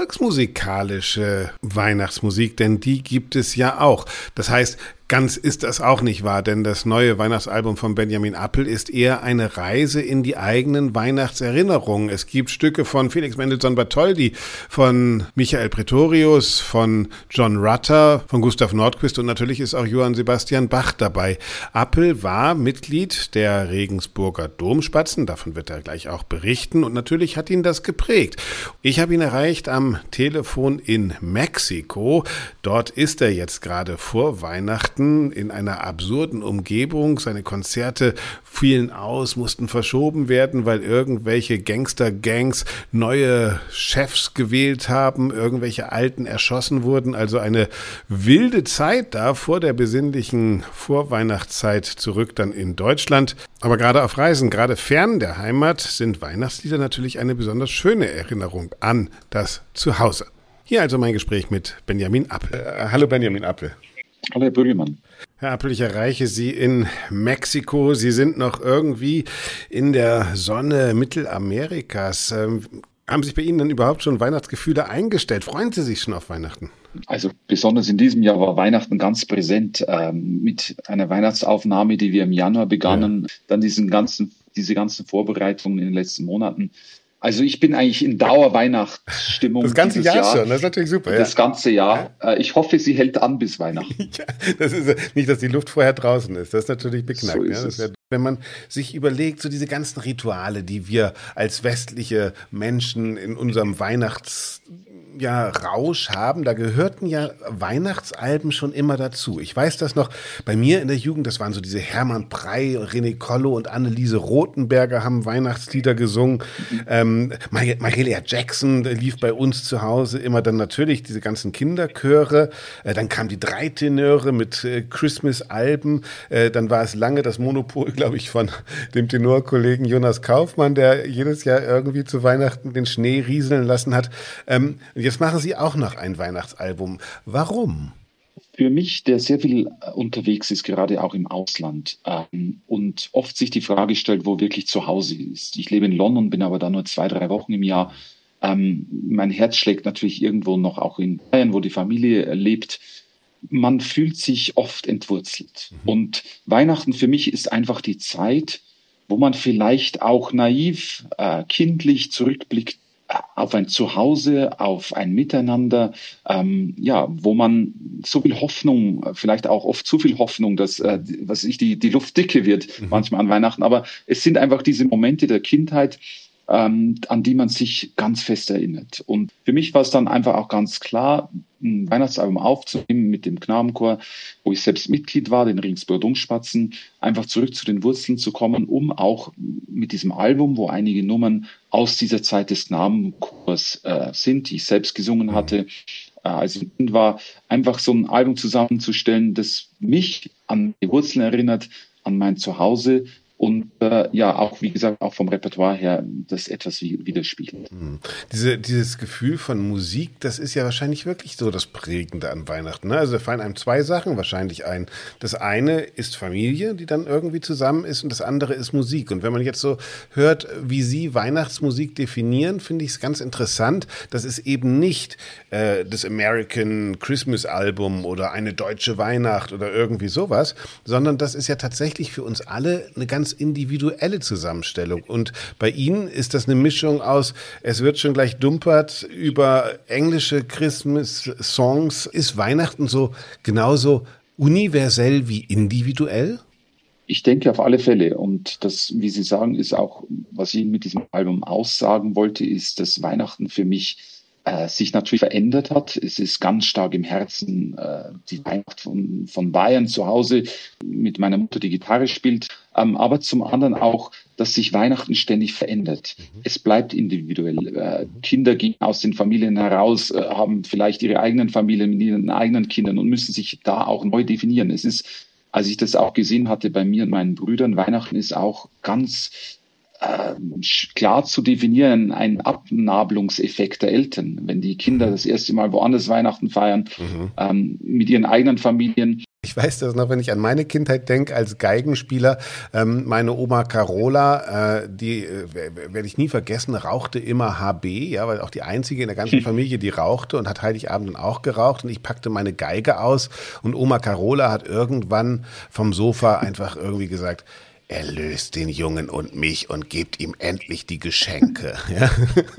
volksmusikalische Weihnachtsmusik, denn die gibt es ja auch. Das heißt, ganz ist das auch nicht wahr, denn das neue Weihnachtsalbum von Benjamin Appel ist eher eine Reise in die eigenen Weihnachtserinnerungen. Es gibt Stücke von Felix Mendelssohn Bartholdy, von Michael Pretorius, von John Rutter, von Gustav Nordquist und natürlich ist auch Johann Sebastian Bach dabei. Appel war Mitglied der Regensburger Domspatzen, davon wird er gleich auch berichten und natürlich hat ihn das geprägt. Ich habe ihn erreicht am Telefon in Mexiko. Dort ist er jetzt gerade vor Weihnachten in einer absurden Umgebung. Seine Konzerte fielen aus, mussten verschoben werden, weil irgendwelche Gangster-Gangs neue Chefs gewählt haben, irgendwelche Alten erschossen wurden. Also eine wilde Zeit da vor der besinnlichen Vorweihnachtszeit zurück dann in Deutschland. Aber gerade auf Reisen, gerade fern der Heimat, sind Weihnachtslieder natürlich eine besonders schöne Erinnerung an das Zuhause. Hier also mein Gespräch mit Benjamin Appel. Äh, hallo Benjamin Appel. Hallo Herr Bürgelmann. Herr Appel, ich erreiche Sie in Mexiko. Sie sind noch irgendwie in der Sonne Mittelamerikas. Ähm, haben sich bei Ihnen denn überhaupt schon Weihnachtsgefühle eingestellt? Freuen Sie sich schon auf Weihnachten? Also besonders in diesem Jahr war Weihnachten ganz präsent ähm, mit einer Weihnachtsaufnahme, die wir im Januar begannen. Ja. Dann diesen ganzen, diese ganzen Vorbereitungen in den letzten Monaten. Also ich bin eigentlich in Dauer-Weihnachtsstimmung. Das ganze Jahr, Jahr schon, das ist natürlich super. Das ja. ganze Jahr. Ja. Ich hoffe, sie hält an bis Weihnachten. Ja, das ist nicht, dass die Luft vorher draußen ist. Das ist natürlich beknackt. So ist ja, das wär, wenn man sich überlegt, so diese ganzen Rituale, die wir als westliche Menschen in unserem Weihnachts ja, Rausch haben, da gehörten ja Weihnachtsalben schon immer dazu. Ich weiß das noch, bei mir in der Jugend, das waren so diese Hermann Prey, René Kollo und Anneliese Rothenberger haben Weihnachtslieder gesungen. Mhm. Ähm, Mahalia Jackson lief bei uns zu Hause immer dann natürlich diese ganzen Kinderchöre. Äh, dann kamen die Dreitenöre mit äh, Christmas-Alben. Äh, dann war es lange das Monopol, glaube ich, von dem Tenorkollegen Jonas Kaufmann, der jedes Jahr irgendwie zu Weihnachten den Schnee rieseln lassen hat. Ähm, Jetzt machen Sie auch noch ein Weihnachtsalbum. Warum? Für mich, der sehr viel unterwegs ist, gerade auch im Ausland ähm, und oft sich die Frage stellt, wo wirklich zu Hause ist. Ich lebe in London, bin aber da nur zwei, drei Wochen im Jahr. Ähm, mein Herz schlägt natürlich irgendwo noch auch in Bayern, wo die Familie lebt. Man fühlt sich oft entwurzelt. Mhm. Und Weihnachten für mich ist einfach die Zeit, wo man vielleicht auch naiv, äh, kindlich zurückblickt auf ein Zuhause, auf ein Miteinander, ähm, ja, wo man so viel Hoffnung, vielleicht auch oft zu viel Hoffnung, dass, äh, was ich die die Luft dicke wird mhm. manchmal an Weihnachten. Aber es sind einfach diese Momente der Kindheit, ähm, an die man sich ganz fest erinnert. Und für mich war es dann einfach auch ganz klar, ein Weihnachtsalbum aufzunehmen mit dem Knabenchor, wo ich selbst Mitglied war, den Regensburger Domspatzen, einfach zurück zu den Wurzeln zu kommen, um auch mit diesem Album, wo einige Nummern aus dieser Zeit des Knabenchors äh, sind, die ich selbst gesungen hatte, äh, als ich Kind war, einfach so ein Album zusammenzustellen, das mich an die Wurzeln erinnert, an mein Zuhause, und äh, ja, auch wie gesagt, auch vom Repertoire her das etwas wie, widerspiegelt. Hm. Diese, dieses Gefühl von Musik, das ist ja wahrscheinlich wirklich so das Prägende an Weihnachten. Ne? Also da fallen einem zwei Sachen wahrscheinlich ein. Das eine ist Familie, die dann irgendwie zusammen ist, und das andere ist Musik. Und wenn man jetzt so hört, wie Sie Weihnachtsmusik definieren, finde ich es ganz interessant. Das ist eben nicht äh, das American Christmas Album oder eine deutsche Weihnacht oder irgendwie sowas, sondern das ist ja tatsächlich für uns alle eine ganz individuelle Zusammenstellung. Und bei Ihnen ist das eine Mischung aus, es wird schon gleich dumpert über englische Christmas-Songs. Ist Weihnachten so genauso universell wie individuell? Ich denke auf alle Fälle. Und das, wie Sie sagen, ist auch, was ich mit diesem Album aussagen wollte, ist, dass Weihnachten für mich äh, sich natürlich verändert hat. Es ist ganz stark im Herzen äh, die Weihnacht von, von Bayern zu Hause mit meiner Mutter, die Gitarre spielt, ähm, aber zum anderen auch, dass sich Weihnachten ständig verändert. Mhm. Es bleibt individuell. Äh, Kinder gehen aus den Familien heraus, äh, haben vielleicht ihre eigenen Familien mit ihren eigenen Kindern und müssen sich da auch neu definieren. Es ist, als ich das auch gesehen hatte bei mir und meinen Brüdern, Weihnachten ist auch ganz äh, klar zu definieren, ein Abnabelungseffekt der Eltern. Wenn die Kinder das erste Mal woanders Weihnachten feiern, mhm. ähm, mit ihren eigenen Familien. Ich weiß das noch, wenn ich an meine Kindheit denke, als Geigenspieler. Ähm, meine Oma Carola, äh, die äh, werde ich nie vergessen, rauchte immer H B, ja, weil auch die einzige in der ganzen Familie, die rauchte und hat Heiligabend dann auch geraucht. Und ich packte meine Geige aus und Oma Carola hat irgendwann vom Sofa einfach irgendwie gesagt: Erlöst den Jungen und mich und gebt ihm endlich die Geschenke. Ja?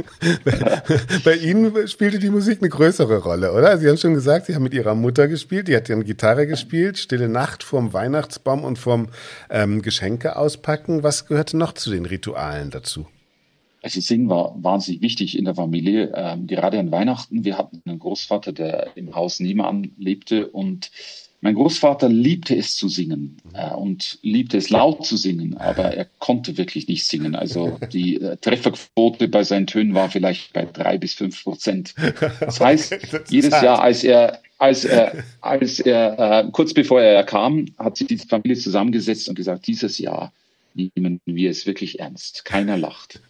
Bei Ihnen spielte die Musik eine größere Rolle, oder? Sie haben schon gesagt, Sie haben mit Ihrer Mutter gespielt, die hat dann Gitarre gespielt, Stille Nacht vorm Weihnachtsbaum und vorm ähm, Geschenke auspacken. Was gehörte noch zu den Ritualen dazu? Also Singen war wahnsinnig wichtig in der Familie, ähm, gerade an Weihnachten. Wir hatten einen Großvater, der im Haus nebenan lebte und mein Großvater liebte es zu singen äh, und liebte es laut zu singen, aber er konnte wirklich nicht singen. Also die äh, Trefferquote bei seinen Tönen war vielleicht bei drei bis fünf Prozent. Das heißt, okay, das jedes hart. Jahr, als er, als er, als er äh, kurz bevor er kam, hat sich die Familie zusammengesetzt und gesagt: Dieses Jahr nehmen wir es wirklich ernst. Keiner lacht.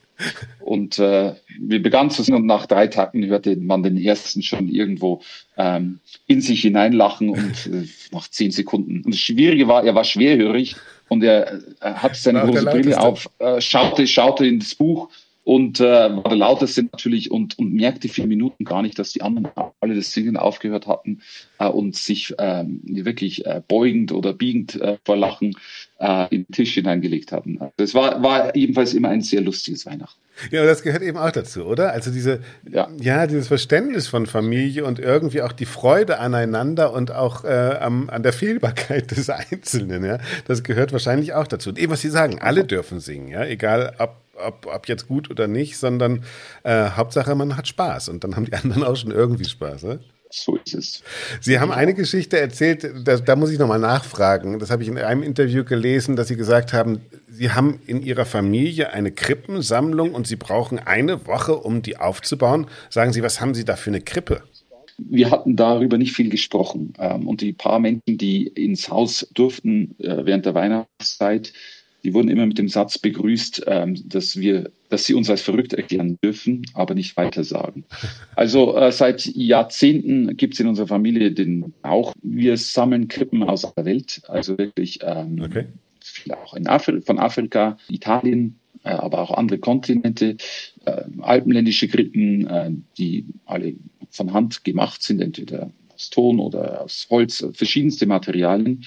Und äh, wir begannen zu singen und nach drei Tagen hörte man den ersten schon irgendwo ähm, in sich hineinlachen und äh, nach zehn Sekunden. Und das Schwierige war, er war schwerhörig und er, er hatte seine große Brille auf, äh, schaute, schaute in das Buch und äh, war der lauteste natürlich und, und merkte vier Minuten gar nicht, dass die anderen alle das Singen aufgehört hatten äh, und sich äh, wirklich äh, beugend oder biegend äh, vor Lachen äh, in den Tisch hineingelegt hatten. Das war, war ebenfalls immer ein sehr lustiges Weihnachten. Ja, aber das gehört eben auch dazu, oder? Also diese, ja, ja dieses Verständnis von Familie und irgendwie auch die Freude aneinander und auch äh, am, an der Fehlbarkeit des Einzelnen, ja, das gehört wahrscheinlich auch dazu. Und eben, was Sie sagen, alle dürfen singen, ja, egal ob Ob, ob jetzt gut oder nicht, sondern äh, Hauptsache, man hat Spaß und dann haben die anderen auch schon irgendwie Spaß. Ne? So ist es. Sie haben eine Geschichte erzählt, da, da muss ich nochmal nachfragen. Das habe ich in einem Interview gelesen, dass Sie gesagt haben, Sie haben in Ihrer Familie eine Krippensammlung und Sie brauchen eine Woche, um die aufzubauen. Sagen Sie, was haben Sie da für eine Krippe? Wir hatten darüber nicht viel gesprochen. Und die paar Menschen, die ins Haus durften während der Weihnachtszeit, die wurden immer mit dem Satz begrüßt, dass wir, dass sie uns als verrückt erklären dürfen, aber nicht weitersagen. Also äh, seit Jahrzehnten gibt es in unserer Familie den auch. Wir sammeln Krippen aus der Welt, also wirklich ähm, okay. Viele auch in Afri- von Afrika, Italien, äh, aber auch andere Kontinente, äh, alpenländische Krippen, äh, die alle von Hand gemacht sind, entweder aus Ton oder aus Holz, verschiedenste Materialien,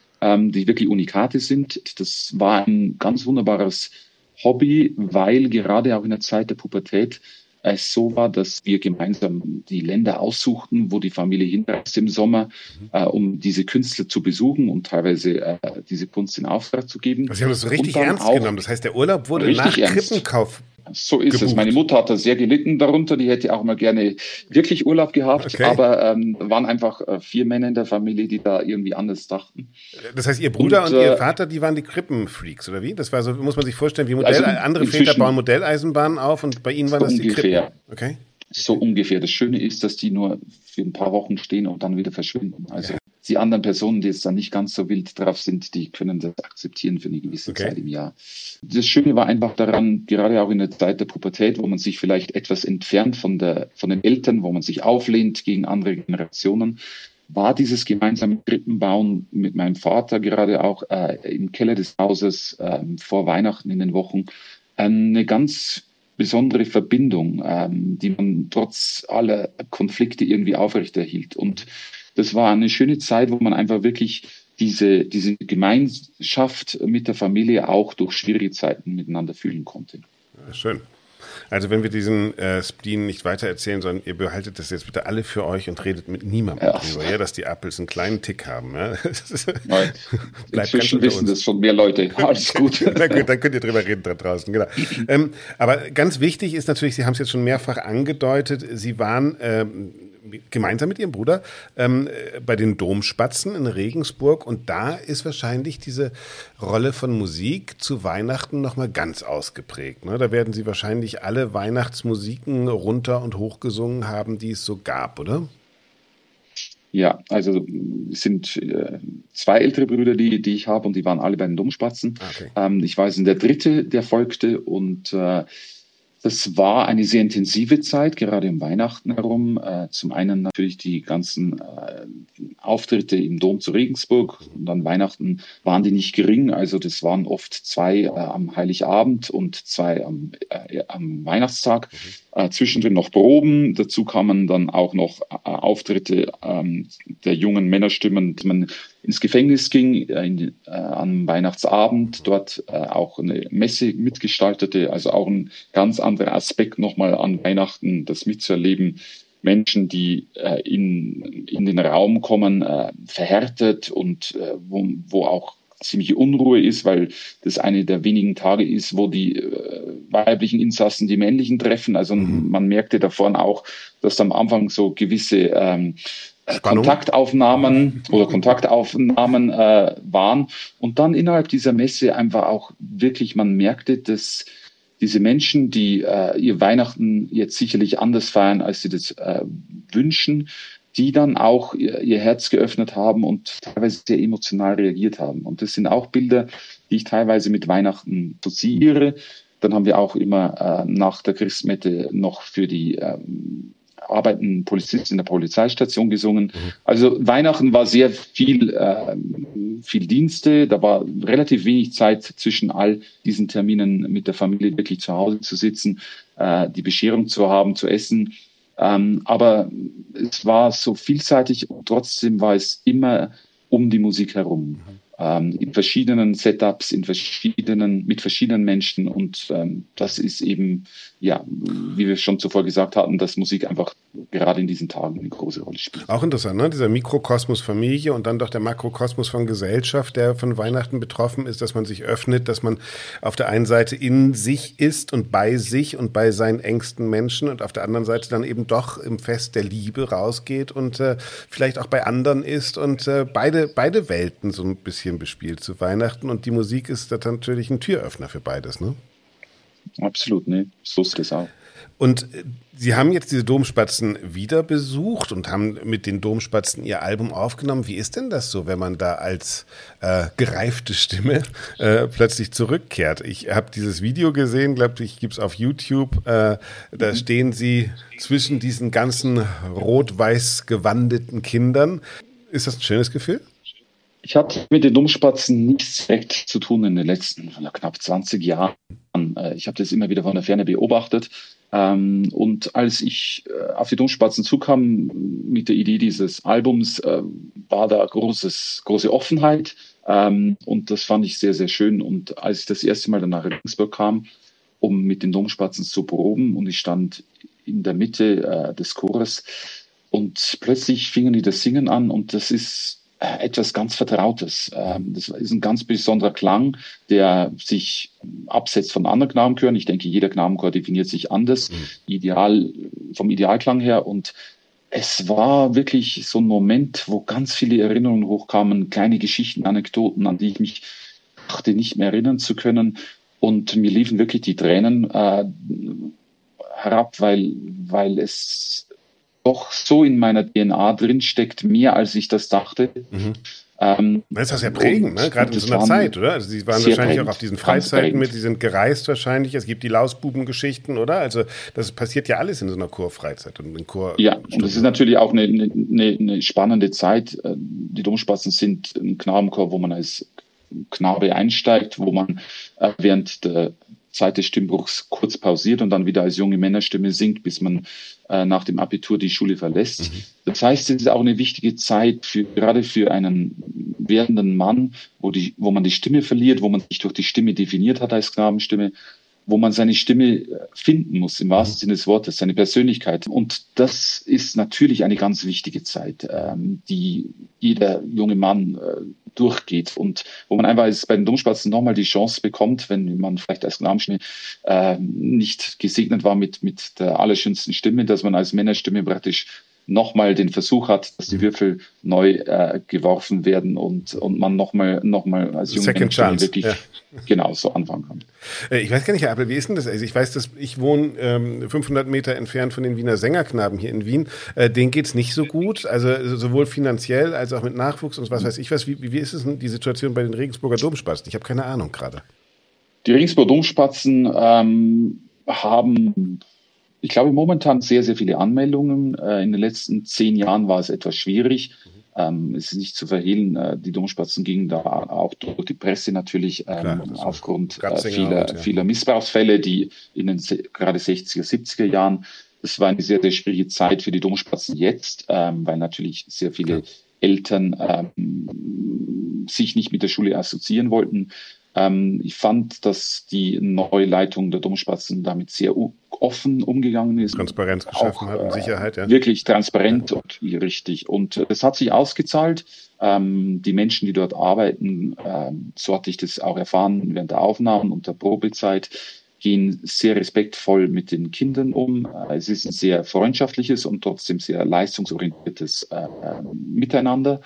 die wirklich Unikate sind. Das war ein ganz wunderbares Hobby, weil gerade auch in der Zeit der Pubertät es so war, dass wir gemeinsam die Länder aussuchten, wo die Familie hinreist im Sommer, mhm. äh, um diese Künstler zu besuchen und teilweise äh, diese Kunst in Auftrag zu geben. Also Sie haben das so richtig ernst genommen. Das heißt, der Urlaub wurde nach Krippenkauf So ist gebucht. Es. Meine Mutter hat da sehr gelitten darunter. Die hätte auch mal gerne wirklich Urlaub gehabt. Okay. Aber ähm, waren einfach äh, vier Männer in der Familie, die da irgendwie anders dachten. Das heißt, Ihr Bruder und, und äh, Ihr Vater, die waren die Krippenfreaks, oder wie? Das war so, muss man sich vorstellen, wie Modell, also andere Väter bauen Modelleisenbahnen auf und bei Ihnen waren das ungefähr, die Krippen. Okay. So ungefähr. Das Schöne ist, dass die nur für ein paar Wochen stehen und dann wieder verschwinden. Also ja. Die anderen Personen, die jetzt dann nicht ganz so wild drauf sind, die können das akzeptieren für eine gewisse okay. Zeit im Jahr. Das Schöne war einfach daran, gerade auch in der Zeit der Pubertät, wo man sich vielleicht etwas entfernt von der, von den Eltern, wo man sich auflehnt gegen andere Generationen, war dieses gemeinsame Krippenbauen mit meinem Vater gerade auch äh, im Keller des Hauses äh, vor Weihnachten in den Wochen eine ganz besondere Verbindung, ähm, die man trotz aller Konflikte irgendwie aufrechterhielt. Und das war eine schöne Zeit, wo man einfach wirklich diese, diese Gemeinschaft mit der Familie auch durch schwierige Zeiten miteinander fühlen konnte. Ja, schön. Also wenn wir diesen äh, Spleen nicht weitererzählen, sondern ihr behaltet das jetzt bitte alle für euch und redet mit niemandem ja. drüber, ja, dass die Apples einen kleinen Tick haben. Ja? Nein. Inzwischen wissen das schon mehr Leute. Alles gut. Na gut, dann könnt ihr drüber reden da draußen. Genau. ähm, aber ganz wichtig ist natürlich, Sie haben es jetzt schon mehrfach angedeutet, Sie waren ähm, gemeinsam mit Ihrem Bruder ähm, bei den Domspatzen in Regensburg und da ist wahrscheinlich diese Rolle von Musik zu Weihnachten nochmal ganz ausgeprägt. Ne? Da werden Sie wahrscheinlich alle Weihnachtsmusiken runter und hochgesungen haben, die es so gab, oder? Ja, also es sind äh, zwei ältere Brüder, die, die ich habe und die waren alle bei den Domspatzen. Okay. Ähm, ich war der dritte, der folgte und äh, das war eine sehr intensive Zeit, gerade um Weihnachten herum. Äh, zum einen natürlich die ganzen äh, Auftritte im Dom zu Regensburg und an Weihnachten waren die nicht gering. Also das waren oft zwei äh, am Heiligabend und zwei am, äh, am Weihnachtstag. Äh, zwischendrin noch Proben. Dazu kamen dann auch noch äh, Auftritte ähm, der jungen Männerstimmen, die man ins Gefängnis ging äh, in, äh, am Weihnachtsabend, dort äh, auch eine Messe mitgestaltete, also auch ein ganz anderer Aspekt nochmal an Weihnachten, das mitzuerleben. Menschen, die äh, in, in den Raum kommen, äh, verhärtet und äh, wo, wo auch ziemliche Unruhe ist, weil das eine der wenigen Tage ist, wo die äh, weiblichen Insassen die männlichen treffen. Also mhm. man merkte davon auch, dass am Anfang so gewisse ähm, Spannung. Kontaktaufnahmen oder Kontaktaufnahmen äh, waren und dann innerhalb dieser Messe einfach auch wirklich, man merkte, dass diese Menschen, die äh, ihr Weihnachten jetzt sicherlich anders feiern, als sie das äh, wünschen, die dann auch ihr, ihr Herz geöffnet haben und teilweise sehr emotional reagiert haben. Und das sind auch Bilder, die ich teilweise mit Weihnachten assoziiere. Dann haben wir auch immer äh, nach der Christmette noch für die ähm, arbeitenden Polizisten in der Polizeistation gesungen. Mhm. Also Weihnachten war sehr viel, äh, viel Dienste. Da war relativ wenig Zeit zwischen all diesen Terminen mit der Familie wirklich zu Hause zu sitzen, äh, die Bescherung zu haben, zu essen. Ähm, aber es war so vielseitig und trotzdem war es immer um die Musik herum. Mhm. Ähm, in verschiedenen Setups, in verschiedenen, mit verschiedenen Menschen und ähm, das ist eben, ja, wie wir schon zuvor gesagt hatten, dass Musik einfach gerade in diesen Tagen eine große Rolle spielt. Auch interessant, ne? Dieser Mikrokosmos Familie und dann doch der Makrokosmos von Gesellschaft, der von Weihnachten betroffen ist, dass man sich öffnet, dass man auf der einen Seite in sich ist und bei sich und bei seinen engsten Menschen und auf der anderen Seite dann eben doch im Fest der Liebe rausgeht und äh, vielleicht auch bei anderen ist und äh, beide, beide Welten so ein bisschen bespielt zu Weihnachten und die Musik ist da natürlich ein Türöffner für beides, ne? Absolut, ne, so ist es auch. Und Sie haben jetzt diese Domspatzen wieder besucht und haben mit den Domspatzen Ihr Album aufgenommen. Wie ist denn das so, wenn man da als äh, gereifte Stimme äh, plötzlich zurückkehrt? Ich habe dieses Video gesehen, glaube ich, gibt es auf YouTube. Äh, da mhm. stehen Sie zwischen diesen ganzen rot-weiß gewandeten Kindern. Ist das ein schönes Gefühl? Ich hatte mit den Domspatzen nichts direkt zu tun in den letzten ja, knapp zwanzig Jahren. Ich habe das immer wieder von der Ferne beobachtet. Und als ich auf die Domspatzen zukam mit der Idee dieses Albums, war da großes, große Offenheit. Und das fand ich sehr, sehr schön. Und als ich das erste Mal dann nach Regensburg kam, um mit den Domspatzen zu proben, und ich stand in der Mitte des Chores und plötzlich fingen die das Singen an und das ist etwas ganz Vertrautes. Das ist ein ganz besonderer Klang, der sich absetzt von anderen Knabenchören. Ich denke, jeder Knabenchor definiert sich anders, mhm. ideal, vom Idealklang her. Und es war wirklich so ein Moment, wo ganz viele Erinnerungen hochkamen, kleine Geschichten, Anekdoten, an die ich mich dachte, nicht mehr erinnern zu können. Und mir liefen wirklich die Tränen äh, herab, weil, weil es doch so in meiner D N A drinsteckt, mehr als ich das dachte. Mhm. Ähm, das ist das ja prägend, ne? Gerade in so einer Zeit, oder? Also Sie waren wahrscheinlich prägend, auch auf diesen Freizeiten mit, Sie sind gereist wahrscheinlich, es gibt die Lausbubengeschichten, oder? Also das passiert ja alles in so einer Chorfreizeit und in Chor. Ja, und das ist natürlich auch eine, eine, eine spannende Zeit. Die Domspatzen sind ein Knabenchor, wo man als Knabe einsteigt, wo man während der Zeit des Stimmbruchs kurz pausiert und dann wieder als junge Männerstimme singt, bis man äh, nach dem Abitur die Schule verlässt. Mhm. Das heißt, es ist auch eine wichtige Zeit, für, gerade für einen werdenden Mann, wo, die, wo man die Stimme verliert, wo man sich durch die Stimme definiert hat als Knabenstimme. wo man seine Stimme finden muss, im wahrsten Sinne des Wortes, seine Persönlichkeit. Und das ist natürlich eine ganz wichtige Zeit, ähm, die jeder junge Mann äh, durchgeht und wo man einfach bei den Domspatzen nochmal die Chance bekommt, wenn man vielleicht als Knabenstimme äh, nicht gesegnet war mit, mit der allerschönsten Stimme, dass man als Männerstimme praktisch nochmal den Versuch hat, dass die Würfel neu äh, geworfen werden und, und man nochmal noch mal als junger Mensch wirklich ja. genau so anfangen kann. Ich weiß gar nicht, Herr Appel, wie ist denn das? Also ich weiß, dass ich wohne ähm, fünfhundert Meter entfernt von den Wiener Sängerknaben hier in Wien. Äh, denen geht's nicht so gut, also sowohl finanziell als auch mit Nachwuchs und was weiß ich was. Wie, wie ist es denn die Situation bei den Regensburger Domspatzen? Ich habe keine Ahnung gerade. Die Regensburger Domspatzen ähm, haben... Ich glaube, momentan sehr, sehr viele Anmeldungen. In den letzten zehn Jahren war es etwas schwierig. Mhm. Es ist nicht zu verhehlen, die Domspatzen gingen da auch durch die Presse natürlich Klar, aufgrund vieler, ja. vieler Missbrauchsfälle, die in den gerade sechziger, siebziger Jahren, das war eine sehr, sehr schwierige Zeit für die Domspatzen jetzt, weil natürlich sehr viele ja. Eltern ähm, sich nicht mit der Schule assoziieren wollten. Ähm, ich fand, dass die neue Leitung der Domspatzen damit sehr offen umgegangen ist. Transparenz geschaffen auch, hat und Sicherheit, ja. Wirklich transparent ja. und richtig. Und es hat sich ausgezahlt. Ähm, die Menschen, die dort arbeiten, ähm, so hatte ich das auch erfahren während der Aufnahmen und der Probezeit, gehen sehr respektvoll mit den Kindern um. Es ist ein sehr freundschaftliches und trotzdem sehr leistungsorientiertes äh, Miteinander.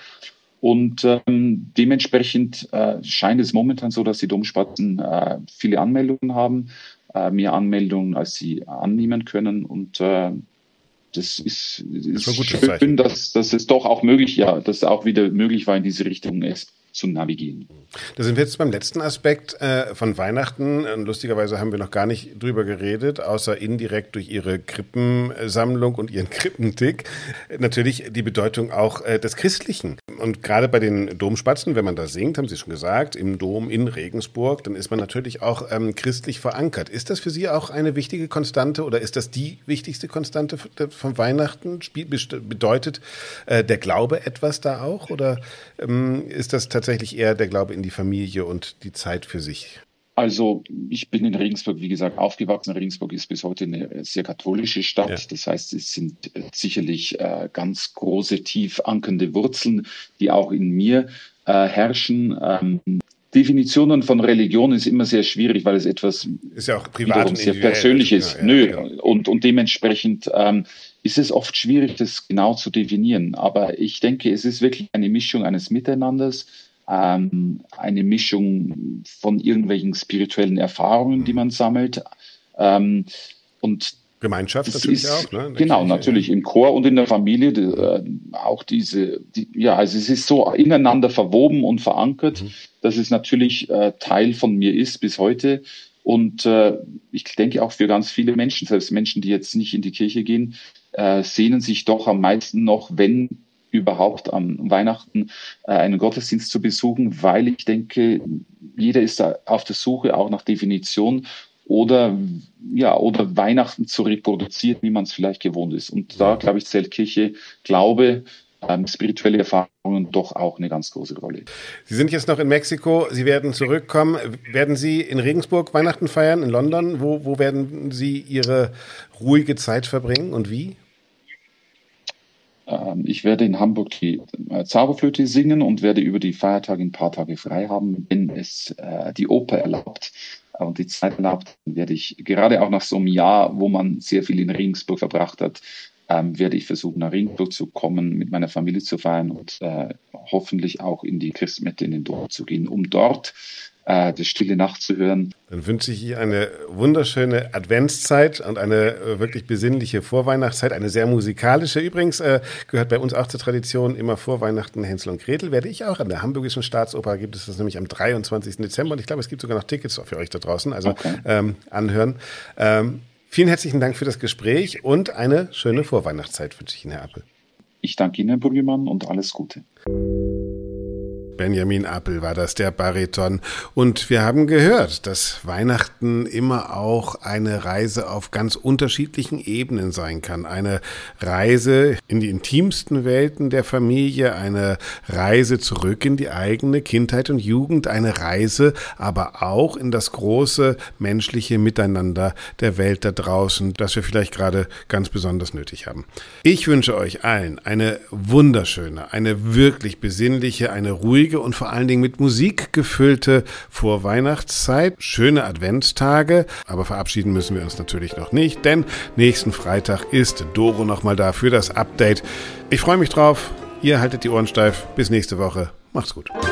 Und ähm, dementsprechend äh, scheint es momentan so, dass die Domspatzen äh, viele Anmeldungen haben, äh, mehr Anmeldungen, als sie annehmen können. Und äh, das ist, ist das schön, dass, dass es doch auch möglich, ja, dass es auch wieder möglich war, in diese Richtung es zu navigieren. Da sind wir jetzt beim letzten Aspekt äh, von Weihnachten. Und lustigerweise haben wir noch gar nicht drüber geredet, außer indirekt durch Ihre Krippensammlung und Ihren Krippentick. Natürlich die Bedeutung auch äh, des Christlichen. Und gerade bei den Domspatzen, wenn man da singt, haben Sie schon gesagt, im Dom in Regensburg, dann ist man natürlich auch ähm, christlich verankert. Ist das für Sie auch eine wichtige Konstante oder ist das die wichtigste Konstante von Weihnachten? Spiel, bedeutet äh, der Glaube etwas da auch oder ähm, ist das tatsächlich eher der Glaube in die Familie und die Zeit für sich? Also ich bin in Regensburg, wie gesagt, aufgewachsen. Regensburg ist bis heute eine sehr katholische Stadt. Ja. Das heißt, es sind sicherlich äh, ganz große, tief ankernde Wurzeln, die auch in mir äh, herrschen. Ähm, Definitionen von Religion ist immer sehr schwierig, weil es etwas ist ja auch privat und sehr Persönliches. Ja, ja, Nö. Ja. Und, und dementsprechend ähm, ist es oft schwierig, das genau zu definieren. Aber ich denke, es ist wirklich eine Mischung eines Miteinanders, ähm, eine Mischung von irgendwelchen spirituellen Erfahrungen, die man sammelt. Ähm, und Gemeinschaft natürlich ist, auch, ne? Genau, Kirche, natürlich ja. Im Chor und in der Familie die, äh, auch diese, die, ja, also es ist so ineinander verwoben und verankert, mhm. dass es natürlich äh, Teil von mir ist bis heute. Und äh, ich denke auch für ganz viele Menschen, selbst Menschen, die jetzt nicht in die Kirche gehen, äh, sehnen sich doch am meisten noch, wenn überhaupt am Weihnachten äh, einen Gottesdienst zu besuchen, weil ich denke, jeder ist da auf der Suche auch nach Definition oder ja oder Weihnachten zu reproduzieren, wie man es vielleicht gewohnt ist. Und da, glaube ich, zählt Kirche, Glaube, ähm, spirituelle Erfahrungen doch auch eine ganz große Rolle. Sie sind jetzt noch in Mexiko, Sie werden zurückkommen. Werden Sie in Regensburg Weihnachten feiern, in London? Wo, wo werden Sie Ihre ruhige Zeit verbringen und wie? Ich werde in Hamburg die Zauberflöte singen und werde über die Feiertage ein paar Tage frei haben, wenn es äh, die Oper erlaubt und die Zeit erlaubt, werde ich gerade auch nach so einem Jahr, wo man sehr viel in Regensburg verbracht hat, ähm, werde ich versuchen, nach Regensburg zu kommen, mit meiner Familie zu feiern und äh, hoffentlich auch in die Christmette in den Dom zu gehen, um dort äh, das Stille Nacht zu hören. Dann wünsche ich Ihnen eine wunderschöne Adventszeit und eine äh, wirklich besinnliche Vorweihnachtszeit, eine sehr musikalische. Übrigens äh, gehört bei uns auch zur Tradition, immer vor Weihnachten Hänsel und Gretel werde ich auch. An der Hamburgischen Staatsoper gibt es das nämlich am dreiundzwanzigsten Dezember und ich glaube, es gibt sogar noch Tickets für euch da draußen, also okay. ähm, anhören. Ähm, vielen herzlichen Dank für das Gespräch und eine schöne Vorweihnachtszeit wünsche ich Ihnen, Herr Appel. Ich danke Ihnen, Herr Brüggemann, und alles Gute. Benjamin Appel war das, der Bariton. Und wir haben gehört, dass Weihnachten immer auch eine Reise auf ganz unterschiedlichen Ebenen sein kann. Eine Reise in die intimsten Welten der Familie, eine Reise zurück in die eigene Kindheit und Jugend, eine Reise aber auch in das große menschliche Miteinander der Welt da draußen, das wir vielleicht gerade ganz besonders nötig haben. Ich wünsche euch allen eine wunderschöne, eine wirklich besinnliche, eine ruhige und vor allen Dingen mit Musik gefüllte Vorweihnachtszeit, schöne Adventstage, aber verabschieden müssen wir uns natürlich noch nicht, denn nächsten Freitag ist Doro nochmal da für das Update. Ich freue mich drauf, ihr haltet die Ohren steif, bis nächste Woche, macht's gut.